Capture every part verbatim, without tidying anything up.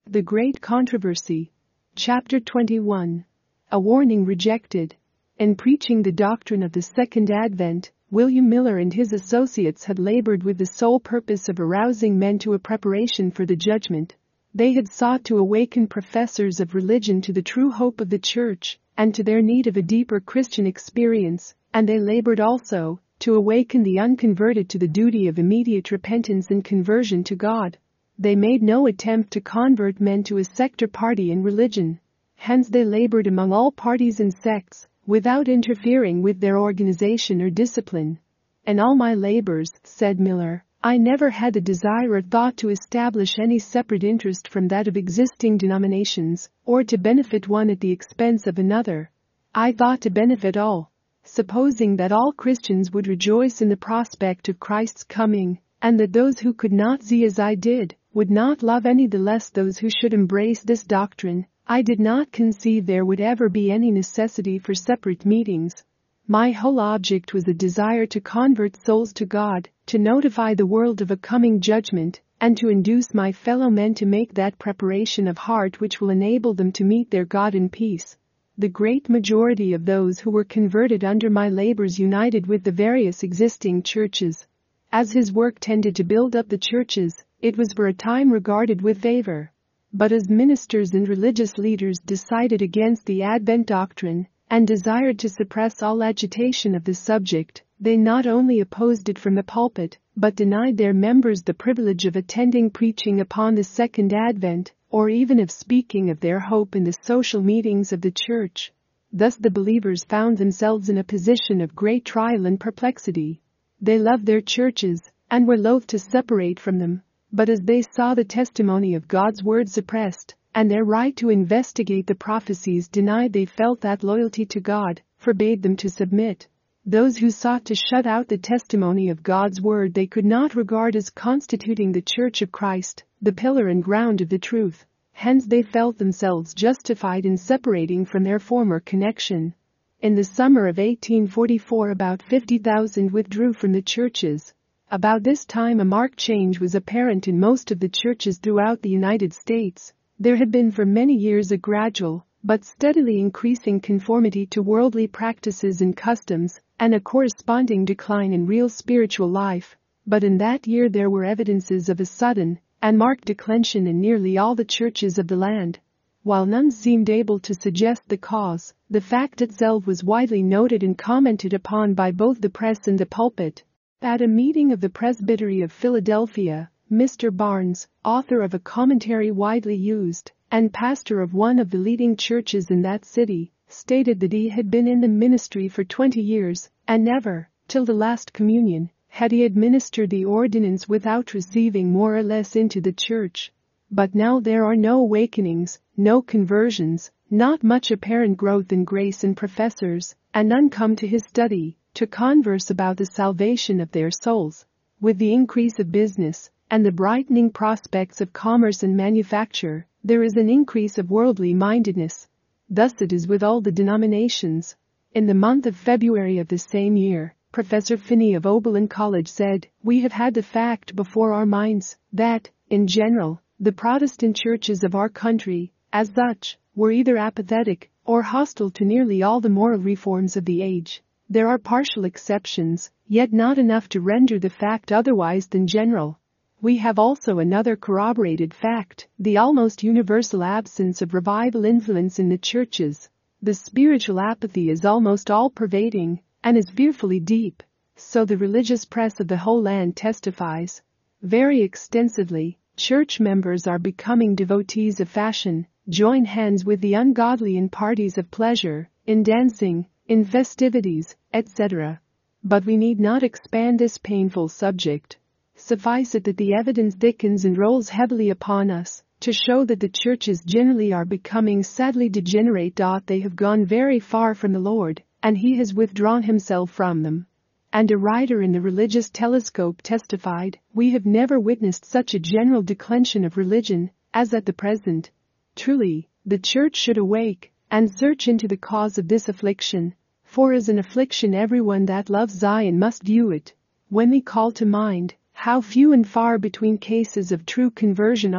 The Great Controversy. Chapter twenty-one. A Warning Rejected. In preaching the doctrine of the Second Advent, William Miller and his associates had labored with the sole purpose of arousing men to a preparation for the judgment. They had sought to awaken professors of religion to the true hope of the Church and to their need of a deeper Christian experience, and they labored also to awaken the unconverted to the duty of immediate repentance and conversion to God. They made no attempt to convert men to a sect or party in religion. Hence they labored among all parties and sects, without interfering with their organization or discipline. "In all my labors," said Miller, "I never had the desire or thought to establish any separate interest from that of existing denominations, or to benefit one at the expense of another. I thought to benefit all, supposing that all Christians would rejoice in the prospect of Christ's coming, and that those who could not see as I did, would not love any the less those who should embrace this doctrine. I did not conceive there would ever be any necessity for separate meetings. My whole object was a desire to convert souls to God, to notify the world of a coming judgment, and to induce my fellow men to make that preparation of heart which will enable them to meet their God in peace." The great majority of those who were converted under my labors united with the various existing churches. As his work tended to build up the churches, it was for a time regarded with favor. But as ministers and religious leaders decided against the Advent doctrine and desired to suppress all agitation of the subject, they not only opposed it from the pulpit, but denied their members the privilege of attending preaching upon the Second Advent, or even of speaking of their hope in the social meetings of the church. Thus the believers found themselves in a position of great trial and perplexity. They loved their churches and were loath to separate from them. But as they saw the testimony of God's word suppressed, and their right to investigate the prophecies denied, they felt that loyalty to God forbade them to submit. Those who sought to shut out the testimony of God's word they could not regard as constituting the Church of Christ, the pillar and ground of the truth. Hence they felt themselves justified in separating from their former connection. In the summer of eighteen forty-four about fifty thousand withdrew from the churches. About this time a marked change was apparent in most of the churches throughout the United States. There had been for many years a gradual, but steadily increasing conformity to worldly practices and customs, and a corresponding decline in real spiritual life. But in that year there were evidences of a sudden and marked declension in nearly all the churches of the land. While none seemed able to suggest the cause, the fact itself was widely noted and commented upon by both the press and the pulpit. At a meeting of the Presbytery of Philadelphia, Mister Barnes, author of a commentary widely used, and pastor of one of the leading churches in that city, stated that he had been in the ministry for twenty years, and never, till the last communion, had he administered the ordinance without receiving more or less into the church. But now there are no awakenings, no conversions, not much apparent growth in grace in professors, and none come to his study to converse about the salvation of their souls. With the increase of business and the brightening prospects of commerce and manufacture, there is an increase of worldly mindedness. Thus it is with all the denominations. In the month of February of the same year, Professor Finney of Oberlin College said, "We have had the fact before our minds that, in general, the Protestant churches of our country, as such, were either apathetic or hostile to nearly all the moral reforms of the age. There are partial exceptions, yet not enough to render the fact otherwise than general. We have also another corroborated fact, the almost universal absence of revival influence in the churches. The spiritual apathy is almost all-pervading and is fearfully deep, so the religious press of the whole land testifies. Very extensively, church members are becoming devotees of fashion, join hands with the ungodly in parties of pleasure, in dancing, in festivities, et cetera. But we need not expand this painful subject. Suffice it that the evidence thickens and rolls heavily upon us to show that the churches generally are becoming sadly degenerate. They have gone very far from the Lord, and He has withdrawn Himself from them." And a writer in the Religious Telescope testified, "We have never witnessed such a general declension of religion as at the present. Truly, the church should awake and search into the cause of this affliction, for as an affliction everyone that loves Zion must view it. When we call to mind how few and far between cases of true conversion are,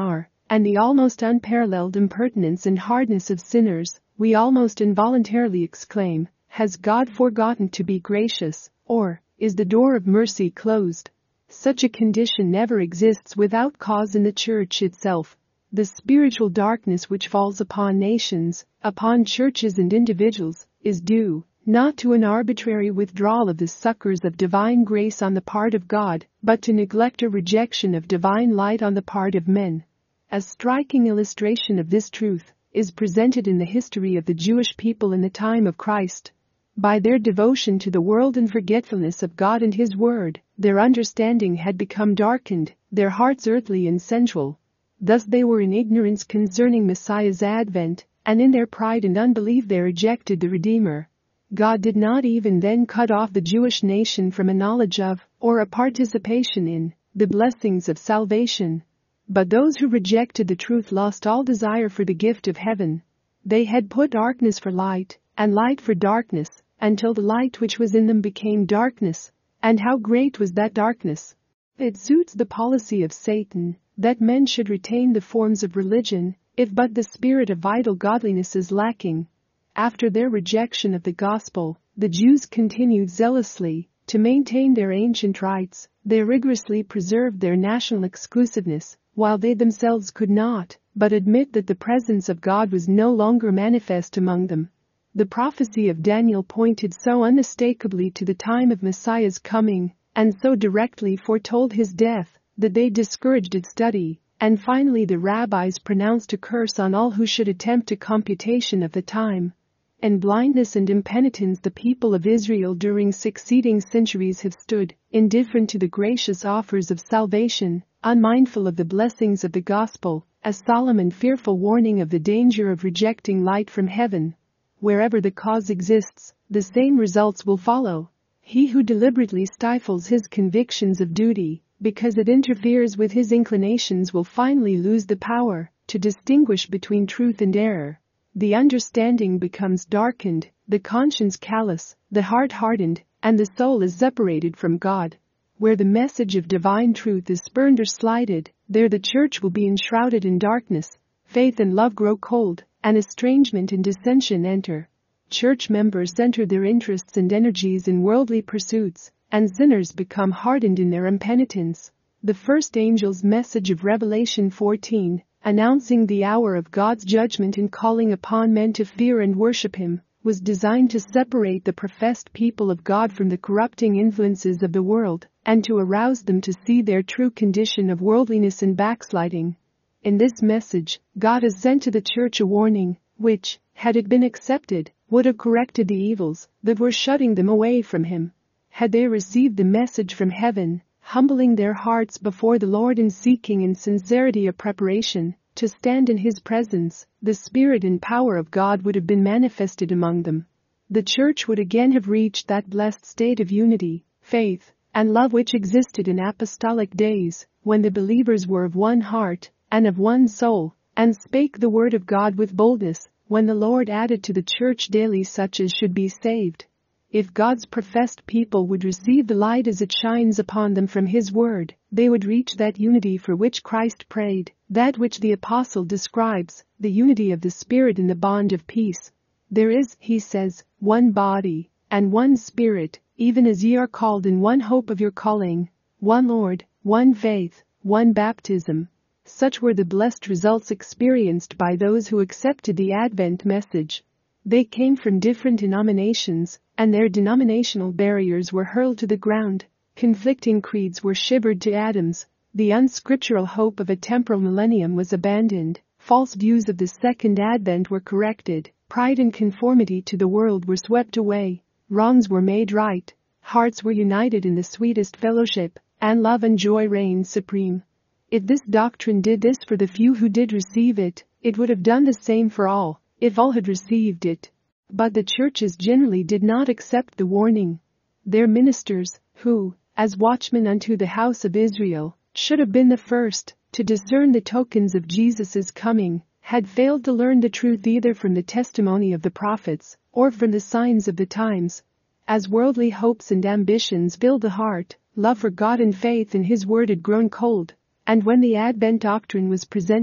and the almost unparalleled impertinence and hardness of sinners, we almost involuntarily exclaim, "Has God forgotten to be gracious?" or, "Is the door of mercy closed?" Such a condition never exists without cause in the church itself. The spiritual darkness which falls upon nations, upon churches and individuals, is due, not to an arbitrary withdrawal of the succors of divine grace on the part of God, but to neglect or rejection of divine light on the part of men. A striking illustration of this truth is presented in the history of the Jewish people in the time of Christ. By their devotion to the world and forgetfulness of God and His Word, their understanding had become darkened, their hearts earthly and sensual. Thus they were in ignorance concerning Messiah's advent, and in their pride and unbelief they rejected the Redeemer. God did not even then cut off the Jewish nation from a knowledge of, or a participation in, the blessings of salvation. But those who rejected the truth lost all desire for the gift of heaven. They had put darkness for light, and light for darkness, until the light which was in them became darkness. And how great was that darkness! It suits the policy of Satan that men should retain the forms of religion, if but the spirit of vital godliness is lacking. After their rejection of the gospel, the Jews continued zealously to maintain their ancient rites. They rigorously preserved their national exclusiveness, while they themselves could not but admit that the presence of God was no longer manifest among them. The prophecy of Daniel pointed so unmistakably to the time of Messiah's coming, and so directly foretold his death, that they discouraged its study, and finally the rabbis pronounced a curse on all who should attempt a computation of the time. In blindness and impenitence the people of Israel during succeeding centuries have stood, indifferent to the gracious offers of salvation, unmindful of the blessings of the gospel, a solemn and fearful warning of the danger of rejecting light from heaven. Wherever the cause exists, the same results will follow. He who deliberately stifles his convictions of duty, because it interferes with his inclinations, will finally lose the power to distinguish between truth and error. The understanding becomes darkened, the conscience callous, the heart hardened, and the soul is separated from God. Where the message of divine truth is spurned or slighted, there the church will be enshrouded in darkness. Faith and love grow cold, and estrangement and dissension enter. Church members center their interests and energies in worldly pursuits, and sinners become hardened in their impenitence. The first angel's message of Revelation fourteen, announcing the hour of God's judgment and calling upon men to fear and worship Him, was designed to separate the professed people of God from the corrupting influences of the world, and to arouse them to see their true condition of worldliness and backsliding. In this message, God has sent to the church a warning, which, had it been accepted, would have corrected the evils that were shutting them away from Him. Had they received the message from heaven, humbling their hearts before the Lord and seeking in sincerity a preparation to stand in His presence, the Spirit and power of God would have been manifested among them. The church would again have reached that blessed state of unity, faith, and love which existed in apostolic days, when the believers were of one heart and of one soul, and spake the word of God with boldness, when the Lord added to the church daily such as should be saved. If God's professed people would receive the light as it shines upon them from His word, they would reach that unity for which Christ prayed, that which the apostle describes, the unity of the Spirit in the bond of peace. There is, he says, one body, and one Spirit, even as ye are called in one hope of your calling, one Lord, one faith, one baptism. Such were the blessed results experienced by those who accepted the Advent message. They came from different denominations, and their denominational barriers were hurled to the ground. Conflicting creeds were shivered to atoms. The unscriptural hope of a temporal millennium was abandoned. False views of the second advent were corrected. Pride and conformity to the world were swept away. Wrongs were made right. Hearts were united in the sweetest fellowship, and love and joy reigned supreme. If this doctrine did this for the few who did receive it, it would have done the same for all, if all had received it. But the churches generally did not accept the warning. Their ministers, who, as watchmen unto the house of Israel, should have been the first to discern the tokens of Jesus' coming, had failed to learn the truth either from the testimony of the prophets or from the signs of the times. As worldly hopes and ambitions filled the heart, love for God and faith in His word had grown cold, and when the Advent doctrine was presented,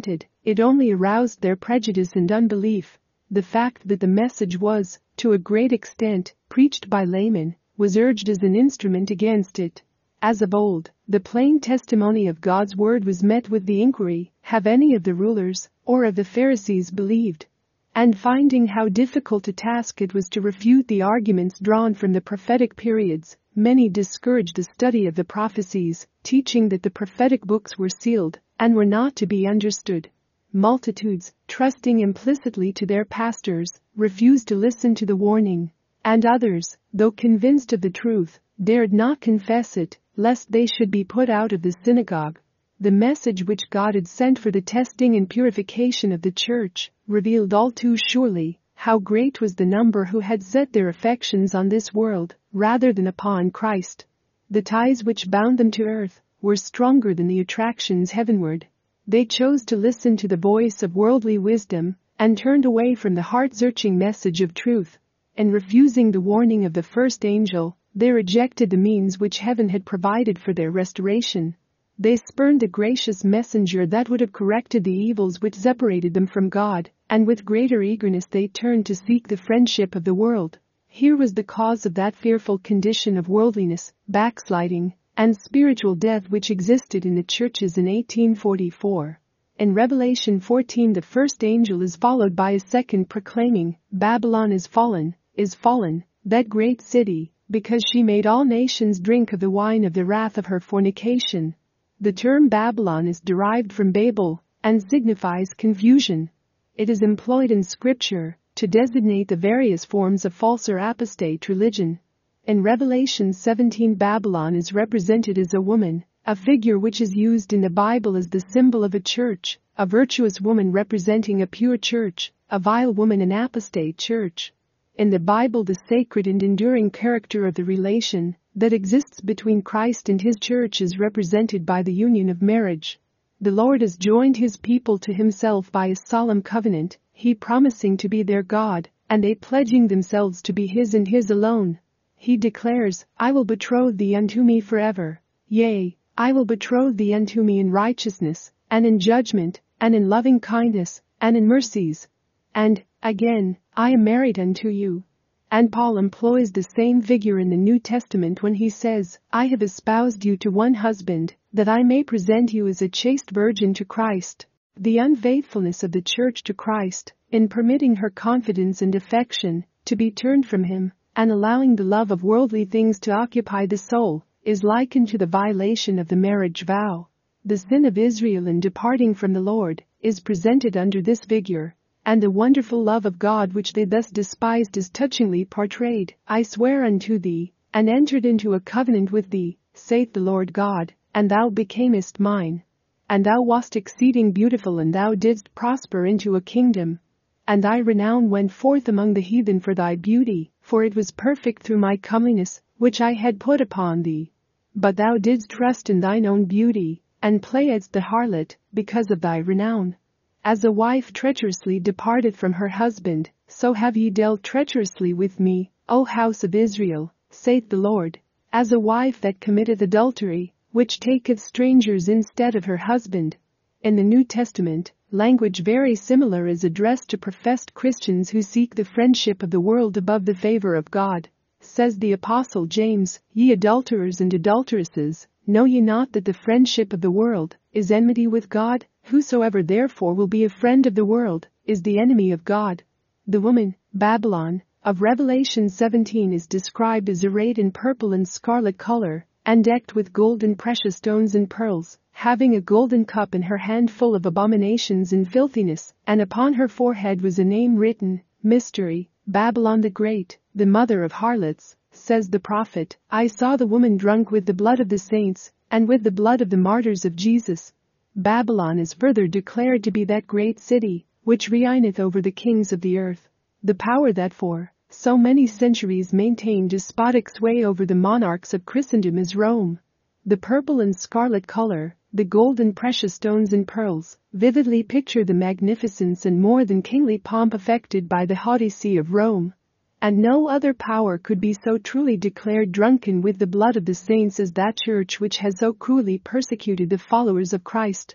It only aroused their prejudice and unbelief. The fact that the message was, to a great extent, preached by laymen, was urged as an instrument against it. As of old, the plain testimony of God's word was met with the inquiry, have any of the rulers, or of the Pharisees believed? And finding how difficult a task it was to refute the arguments drawn from the prophetic periods, many discouraged the study of the prophecies, teaching that the prophetic books were sealed and were not to be understood. Multitudes, trusting implicitly to their pastors, refused to listen to the warning, and others, though convinced of the truth, dared not confess it, lest they should be put out of the synagogue. The message which God had sent for the testing and purification of the church revealed all too surely how great was the number who had set their affections on this world rather than upon Christ. The ties which bound them to earth were stronger than the attractions heavenward. They chose to listen to the voice of worldly wisdom and turned away from the heart-searching message of truth. In refusing the warning of the first angel, they rejected the means which heaven had provided for their restoration. They spurned the gracious messenger that would have corrected the evils which separated them from God, and with greater eagerness they turned to seek the friendship of the world. Here was the cause of that fearful condition of worldliness, backsliding, and spiritual death which existed in the churches in eighteen forty-four. In Revelation fourteen, the first angel is followed by a second proclaiming, Babylon is fallen, is fallen, that great city, because she made all nations drink of the wine of the wrath of her fornication. The term Babylon is derived from Babel and signifies confusion. It is employed in Scripture to designate the various forms of false or apostate religion. In Revelation seventeen, Babylon is represented as a woman, a figure which is used in the Bible as the symbol of a church, a virtuous woman representing a pure church, a vile woman an apostate church. In the Bible, the sacred and enduring character of the relation that exists between Christ and his church is represented by the union of marriage. The Lord has joined his people to himself by a solemn covenant, he promising to be their God, and they pledging themselves to be his and his alone. He declares, I will betroth thee unto me forever. Yea, I will betroth thee unto me in righteousness, and in judgment, and in loving kindness, and in mercies. And, again, I am married unto you. And Paul employs the same figure in the New Testament when he says, I have espoused you to one husband, that I may present you as a chaste virgin to Christ. The unfaithfulness of the church to Christ, in permitting her confidence and affection to be turned from him, and allowing the love of worldly things to occupy the soul, is likened to the violation of the marriage vow. The sin of Israel in departing from the Lord is presented under this figure, and the wonderful love of God which they thus despised is touchingly portrayed. I swear unto thee, and entered into a covenant with thee, saith the Lord God, and thou becamest mine. And thou wast exceeding beautiful, and thou didst prosper into a kingdom. And thy renown went forth among the heathen for thy beauty, for it was perfect through my comeliness, which I had put upon thee. But thou didst trust in thine own beauty, and playedst the harlot, because of thy renown. As a wife treacherously departed from her husband, so have ye dealt treacherously with me, O house of Israel, saith the Lord. As a wife that committeth adultery, which taketh strangers instead of her husband. In the New Testament, language very similar is addressed to professed Christians who seek the friendship of the world above the favor of God. Says the Apostle James, Ye adulterers and adulteresses, know ye not that the friendship of the world is enmity with God? Whosoever therefore will be a friend of the world is the enemy of God. The woman, Babylon, of Revelation seventeen is described as arrayed in purple and scarlet color, and decked with gold and precious stones and pearls, having a golden cup in her hand full of abominations and filthiness, and upon her forehead was a name written, Mystery, Babylon the Great, the mother of harlots. Says the prophet, I saw the woman drunk with the blood of the saints, and with the blood of the martyrs of Jesus. Babylon is further declared to be that great city, which reigneth over the kings of the earth. The power that for so many centuries maintained despotic sway over the monarchs of Christendom is Rome. The purple and scarlet color, the gold and precious stones and pearls, vividly picture the magnificence and more than kingly pomp affected by the haughty see of Rome. And no other power could be so truly declared drunken with the blood of the saints as that church which has so cruelly persecuted the followers of Christ.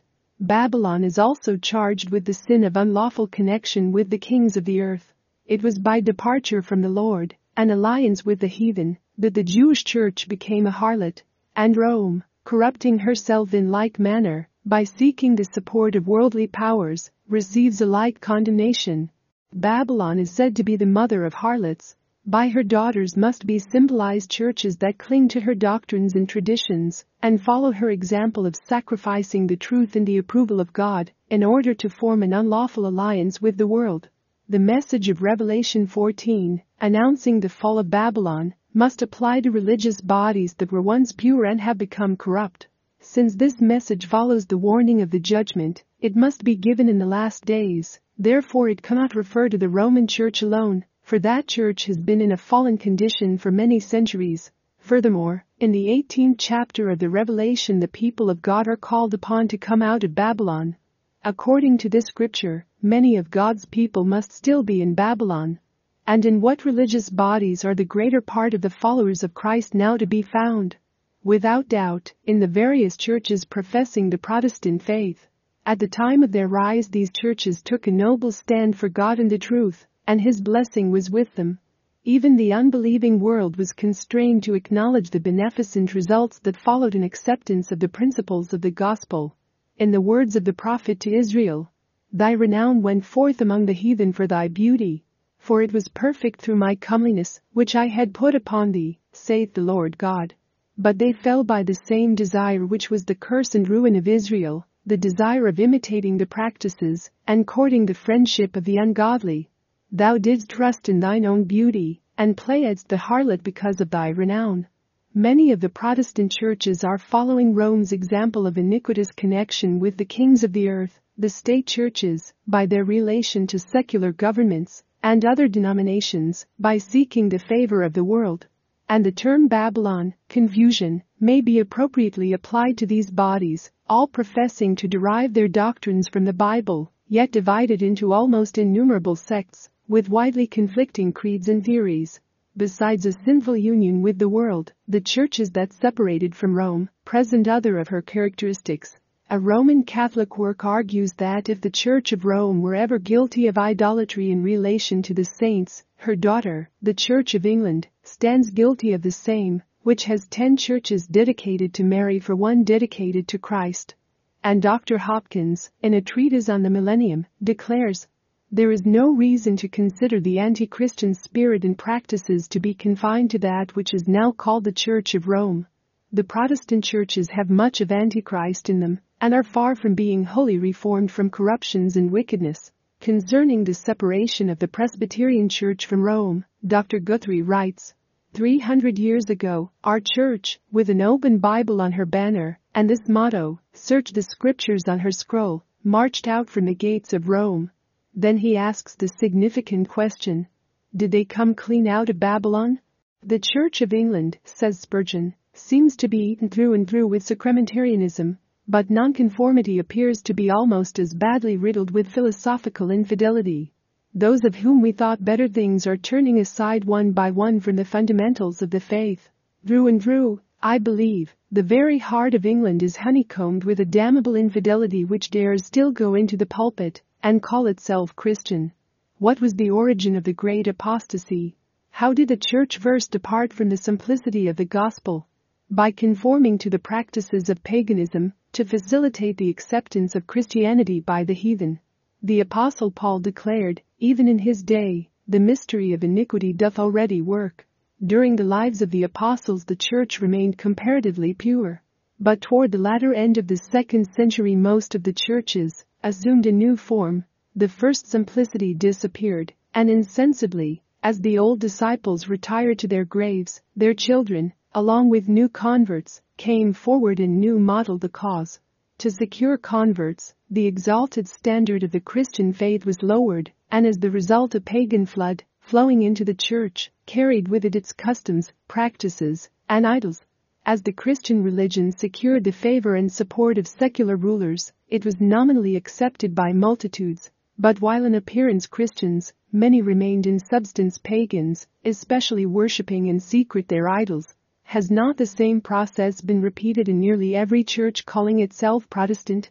Babylon is also charged with the sin of unlawful connection with the kings of the earth. It was by departure from the Lord, an alliance with the heathen, that the Jewish church became a harlot, and Rome, corrupting herself in like manner, by seeking the support of worldly powers, receives a like condemnation. Babylon is said to be the mother of harlots. By her daughters must be symbolized churches that cling to her doctrines and traditions, and follow her example of sacrificing the truth and the approval of God, in order to form an unlawful alliance with the world. The message of Revelation fourteen, announcing the fall of Babylon, must apply to religious bodies that were once pure and have become corrupt. Since this message follows the warning of the judgment, it must be given in the last days, therefore it cannot refer to the Roman Church alone, for that church has been in a fallen condition for many centuries. Furthermore, in the eighteenth chapter of the Revelation the people of God are called upon to come out of Babylon. According to this scripture, many of God's people must still be in Babylon. And in what religious bodies are the greater part of the followers of Christ now to be found? Without doubt, in the various churches professing the Protestant faith. At the time of their rise these churches took a noble stand for God and the truth, and His blessing was with them. Even the unbelieving world was constrained to acknowledge the beneficent results that followed an acceptance of the principles of the gospel. In the words of the prophet to Israel, "Thy renown went forth among the heathen for thy beauty, for it was perfect through my comeliness, which I had put upon thee, saith the Lord God." But they fell by the same desire which was the curse and ruin of Israel, the desire of imitating the practices and courting the friendship of the ungodly. Thou didst trust in thine own beauty, and playedst the harlot because of thy renown. Many of the Protestant churches are following Rome's example of iniquitous connection with the kings of the earth, the state churches, by their relation to secular governments, and other denominations, by seeking the favor of the world. And the term Babylon, confusion, may be appropriately applied to these bodies, all professing to derive their doctrines from the Bible, yet divided into almost innumerable sects, with widely conflicting creeds and theories. Besides a sinful union with the world, the churches that separated from Rome present other of her characteristics. A Roman Catholic work argues that if the Church of Rome were ever guilty of idolatry in relation to the saints, her daughter, the Church of England, stands guilty of the same, which has ten churches dedicated to Mary for one dedicated to Christ. And Doctor Hopkins, in a treatise on the millennium, declares, "There is no reason to consider the anti-Christian spirit and practices to be confined to that which is now called the Church of Rome. The Protestant churches have much of Antichrist in them, and are far from being wholly reformed from corruptions and wickedness." Concerning the separation of the Presbyterian Church from Rome, Doctor Guthrie writes, Three hundred years ago, our church, with an open Bible on her banner, and this motto, "Search the Scriptures" on her scroll, marched out from the gates of Rome. Then he asks the significant question, did they come clean out of Babylon? The Church of England, says Spurgeon, seems to be eaten through and through with sacramentarianism, but nonconformity appears to be almost as badly riddled with philosophical infidelity. Those of whom we thought better things are turning aside one by one from the fundamentals of the faith. Through and through, I believe, the very heart of England is honeycombed with a damnable infidelity which dares still go into the pulpit and call itself Christian. What was the origin of the great apostasy? How did the church first depart from the simplicity of the gospel? By conforming to the practices of paganism, to facilitate the acceptance of Christianity by the heathen. The Apostle Paul declared, even in his day, the mystery of iniquity doth already work. During the lives of the apostles the church remained comparatively pure. But toward the latter end of the second century most of the churches assumed a new form. The first simplicity disappeared, and insensibly, as the old disciples retired to their graves, their children, along with new converts, came forward and new modeled the cause. To secure converts, the exalted standard of the Christian faith was lowered, and as the result a pagan flood, flowing into the church, carried with it its customs, practices, and idols. As the Christian religion secured the favor and support of secular rulers, it was nominally accepted by multitudes, but while in appearance Christians, many remained in substance pagans, especially worshipping in secret their idols. Has not the same process been repeated in nearly every church calling itself Protestant?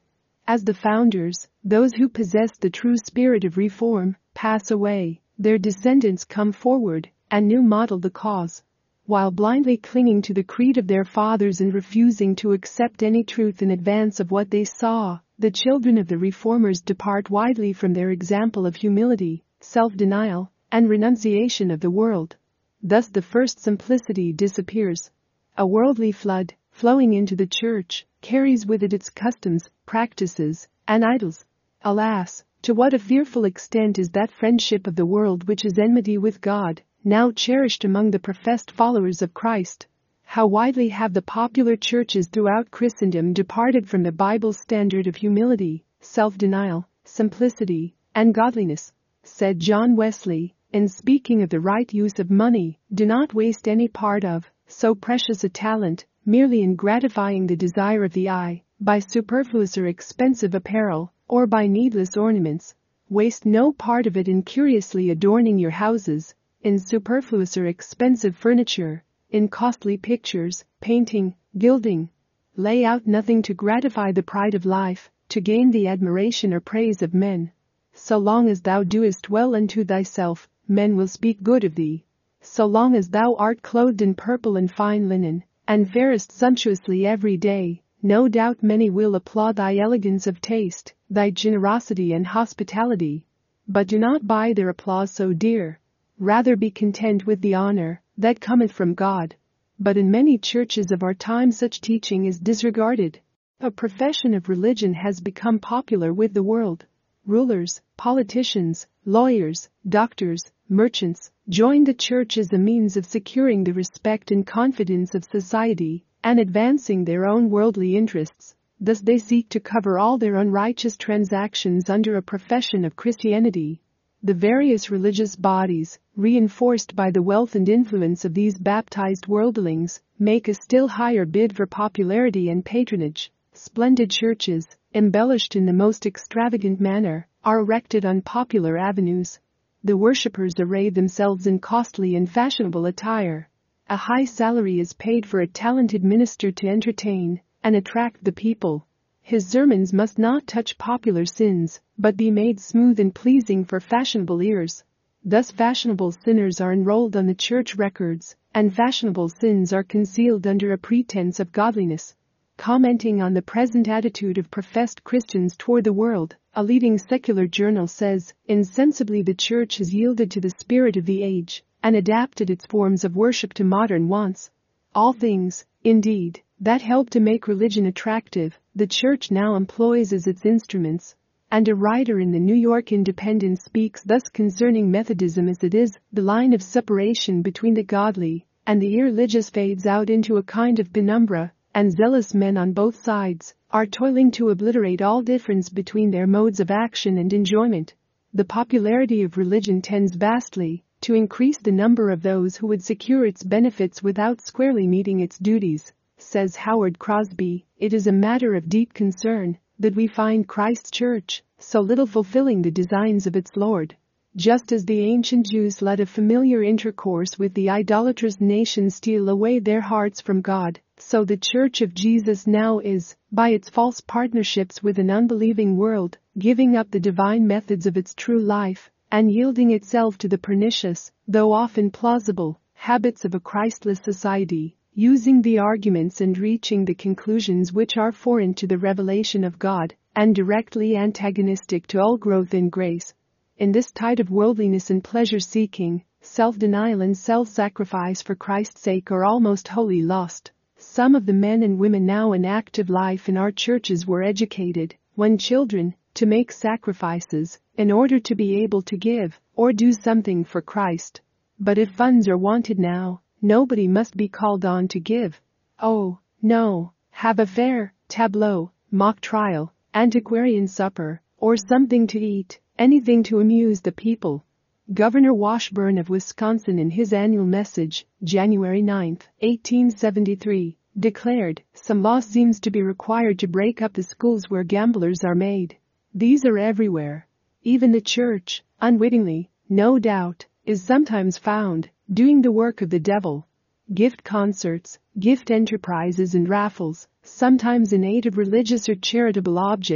As the founders, those who possess the true spirit of reform, pass away, their descendants come forward and new model the cause. While blindly clinging to the creed of their fathers and refusing to accept any truth in advance of what they saw, the children of the reformers depart widely from their example of humility, self-denial, and renunciation of the world. Thus the first simplicity disappears. A worldly flood, flowing into the church, carries with it its customs, practices, and idols. Alas, to what a fearful extent is that friendship of the world which is enmity with God, now cherished among the professed followers of Christ. How widely have the popular churches throughout Christendom departed from the Bible's standard of humility, self-denial, simplicity, and godliness. Said John Wesley, in speaking of the right use of money, do not waste any part of so precious a talent merely in gratifying the desire of the eye, by superfluous or expensive apparel, or by needless ornaments. Waste no part of it in curiously adorning your houses, in superfluous or expensive furniture, in costly pictures, painting, gilding. Lay out nothing to gratify the pride of life, to gain the admiration or praise of men. So long as thou doest well unto thyself, men will speak good of thee. So long as thou art clothed in purple and fine linen, and farest sumptuously every day, no doubt many will applaud thy elegance of taste, thy generosity and hospitality. But do not buy their applause so dear. Rather be content with the honor that cometh from God. But in many churches of our time such teaching is disregarded. A profession of religion has become popular with the world. Rulers, politicians, lawyers, doctors, merchants join the church as a means of securing the respect and confidence of society and advancing their own worldly interests. Thus they seek to cover all their unrighteous transactions under a profession of Christianity. The various religious bodies, reinforced by the wealth and influence of these baptized worldlings, make a still higher bid for popularity and patronage. Splendid churches, embellished in the most extravagant manner, are erected on popular avenues. The worshippers array themselves in costly and fashionable attire. A high salary is paid for a talented minister to entertain and attract the people. His sermons must not touch popular sins, but be made smooth and pleasing for fashionable ears. Thus fashionable sinners are enrolled on the church records, and fashionable sins are concealed under a pretense of godliness. Commenting on the present attitude of professed Christians toward the world, a leading secular journal says, insensibly the church has yielded to the spirit of the age and adapted its forms of worship to modern wants. All things, indeed, that help to make religion attractive, the church now employs as its instruments. And a writer in the New York Independent speaks thus concerning Methodism as it is, the line of separation between the godly and the irreligious fades out into a kind of penumbra, and zealous men on both sides are toiling to obliterate all difference between their modes of action and enjoyment. The popularity of religion tends vastly to increase the number of those who would secure its benefits without squarely meeting its duties. Says Howard Crosby, it is a matter of deep concern that we find Christ's church so little fulfilling the designs of its Lord. Just as the ancient Jews let a familiar intercourse with the idolatrous nation steal away their hearts from God, so the Church of Jesus now is, by its false partnerships with an unbelieving world, giving up the divine methods of its true life and yielding itself to the pernicious, though often plausible, habits of a Christless society, using the arguments and reaching the conclusions which are foreign to the revelation of God and directly antagonistic to all growth in grace. In this tide of worldliness and pleasure-seeking, self-denial and self-sacrifice for Christ's sake are almost wholly lost. Some of the men and women now in active life in our churches were educated, when children, to make sacrifices in order to be able to give or do something for Christ. But if funds are wanted now, nobody must be called on to give. Oh, no, have a fair, tableau, mock trial, antiquarian supper, or something to eat, anything to amuse the people. Governor Washburn of Wisconsin in his annual message, January ninth, eighteen seventy-three, declared, some law seems to be required to break up the schools where gamblers are made. These are everywhere. Even the church, unwittingly, no doubt, is sometimes found doing the work of the devil. Gift concerts, gift enterprises and raffles, sometimes in aid of religious or charitable objects,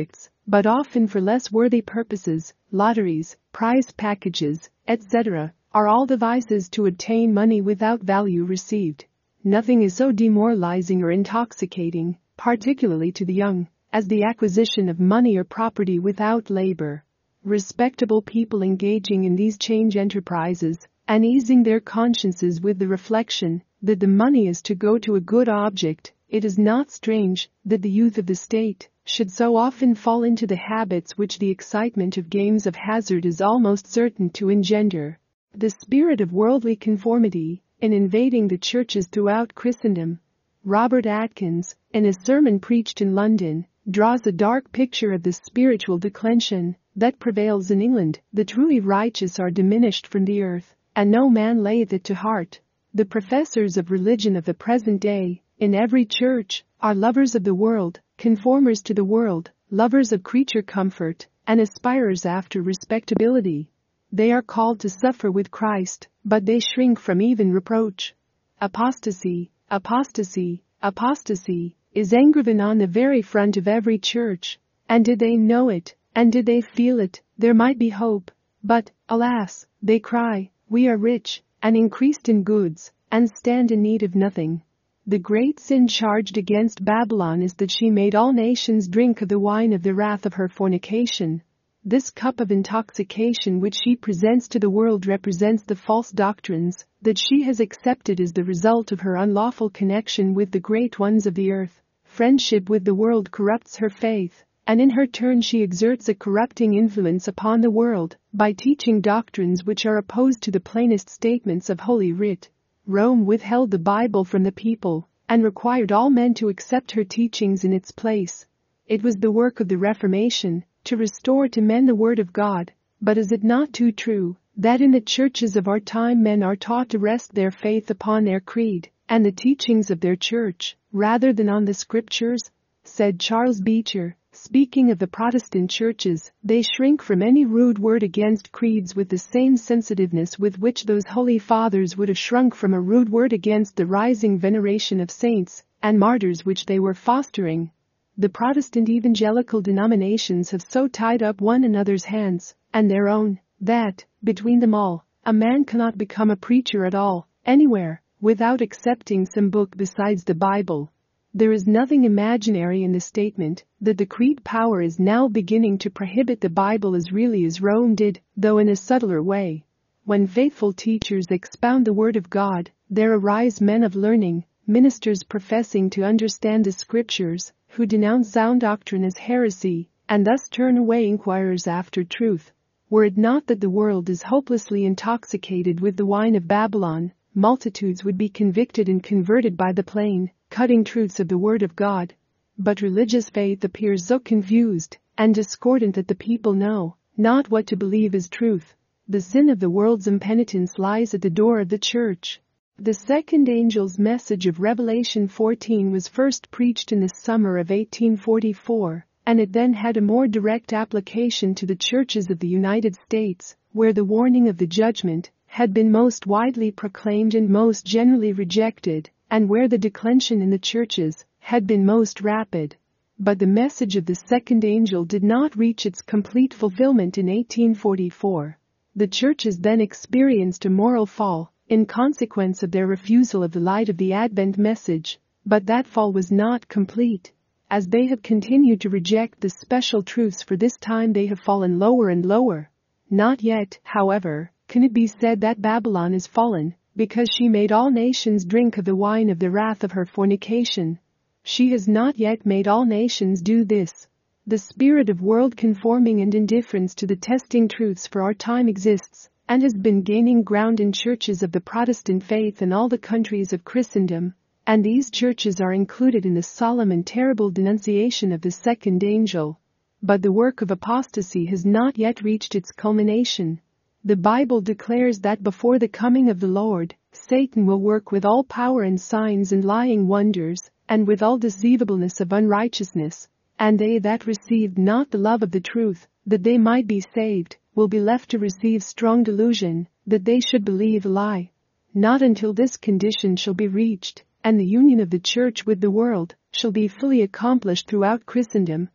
but often for less worthy purposes. Lotteries, prize packages, et cetera, are all devices to obtain money without value received. Nothing is so demoralizing or intoxicating, particularly to the young, as the acquisition of money or property without labor. Respectable people engaging in these change enterprises and easing their consciences with the reflection that the money is to go to a good object, it is not strange that the youth of the state should so often fall into the habits which the excitement of games of hazard is almost certain to engender. The spirit of worldly conformity, in invading the churches throughout Christendom. Robert Atkins, in a sermon preached in London, draws a dark picture of the spiritual declension that prevails in England. The truly righteous are diminished from the earth, and no man layeth it to heart. The professors of religion of the present day, in every church, are lovers of the world, conformers to the world, lovers of creature comfort, and aspirers after respectability. They are called to suffer with Christ, but they shrink from even reproach. Apostasy, apostasy, apostasy is engraven on the very front of every church, and did they know it, and did they feel it, there might be hope. But, alas, they cry, we are rich, and increased in goods, and stand in need of nothing. The great sin charged against Babylon is that she made all nations drink of the wine of the wrath of her fornication. This cup of intoxication which she presents to the world represents the false doctrines that she has accepted as the result of her unlawful connection with the great ones of the earth. Friendship with the world corrupts her faith, and in her turn she exerts a corrupting influence upon the world by teaching doctrines which are opposed to the plainest statements of Holy Writ. Rome withheld the Bible from the people and required all men to accept her teachings in its place. It was the work of the Reformation to restore to men the Word of God, but is it not too true that in the churches of our time men are taught to rest their faith upon their creed and the teachings of their church, rather than on the Scriptures? Said Charles Beecher, speaking of the Protestant churches, they shrink from any rude word against creeds with the same sensitiveness with which those holy fathers would have shrunk from a rude word against the rising veneration of saints and martyrs which they were fostering. The Protestant evangelical denominations have so tied up one another's hands, and their own, that, between them all, a man cannot become a preacher at all, anywhere, without accepting some book besides the Bible. There is nothing imaginary in the statement that the creed power is now beginning to prohibit the Bible as really as Rome did, though in a subtler way. When faithful teachers expound the Word of God, there arise men of learning, ministers professing to understand the Scriptures, who denounce sound doctrine as heresy, and thus turn away inquirers after truth. Were it not that the world is hopelessly intoxicated with the wine of Babylon, multitudes would be convicted and converted by the plain, cutting truths of the Word of God. But religious faith appears so confused and discordant that the people know not what to believe as truth. The sin of the world's impenitence lies at the door of the church. The second angel's message of Revelation fourteen was first preached in the summer of eighteen forty-four, and it then had a more direct application to the churches of the United States, where the warning of the judgment had been most widely proclaimed and most generally rejected, and where the declension in the churches had been most rapid. But the message of the second angel did not reach its complete fulfillment in eighteen forty-four. The churches then experienced a moral fall in consequence of their refusal of the light of the Advent message, but that fall was not complete. As they have continued to reject the special truths for this time, they have fallen lower and lower. Not yet, however, can it be said that Babylon is fallen, because she made all nations drink of the wine of the wrath of her fornication. She has not yet made all nations do this. The spirit of world conforming and indifference to the testing truths for our time exists, and has been gaining ground in churches of the Protestant faith in all the countries of Christendom, and these churches are included in the solemn and terrible denunciation of the second angel. But the work of apostasy has not yet reached its culmination. The Bible declares that before the coming of the Lord, Satan will work with all power and signs and lying wonders, and with all deceivableness of unrighteousness, and they that received not the love of the truth, that they might be saved, will be left to receive strong delusion, that they should believe a lie. Not until this condition shall be reached, and the union of the church with the world shall be fully accomplished throughout Christendom,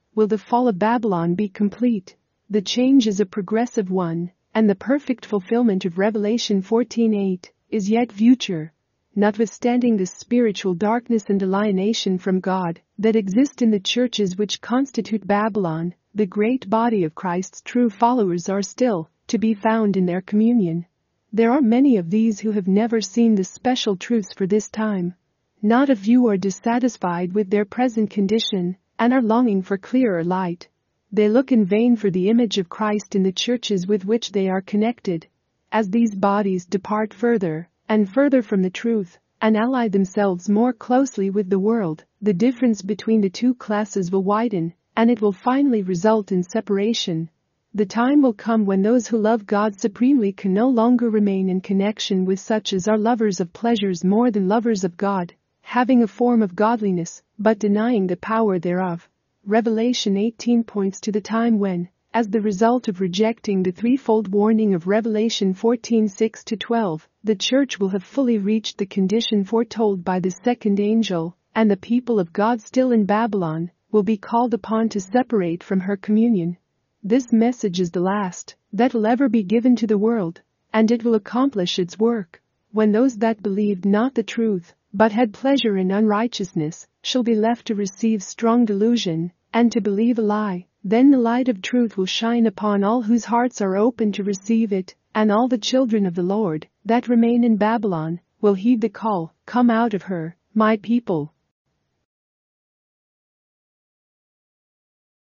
will the fall of Babylon be complete. The change is a progressive one, and the perfect fulfillment of Revelation fourteen eight is yet future. Notwithstanding the spiritual darkness and alienation from God that exist in the churches which constitute Babylon, the great body of Christ's true followers are still to be found in their communion. There are many of these who have never seen the special truths for this time. Not a few are dissatisfied with their present condition and are longing for clearer light. They look in vain for the image of Christ in the churches with which they are connected. As these bodies depart further and further from the truth and ally themselves more closely with the world, the difference between the two classes will widen, and it will finally result in separation. The time will come when those who love God supremely can no longer remain in connection with such as are lovers of pleasures more than lovers of God, having a form of godliness, but denying the power thereof. Revelation eighteen points to the time when, as the result of rejecting the threefold warning of Revelation fourteen six to twelve, the church will have fully reached the condition foretold by the second angel, and the people of God still in Babylon will be called upon to separate from her communion. This message is the last that will ever be given to the world, and it will accomplish its work. When those that believed not the truth, but had pleasure in unrighteousness, shall be left to receive strong delusion, and to believe a lie, then the light of truth will shine upon all whose hearts are open to receive it, and all the children of the Lord that remain in Babylon will heed the call, "Come out of her, my people."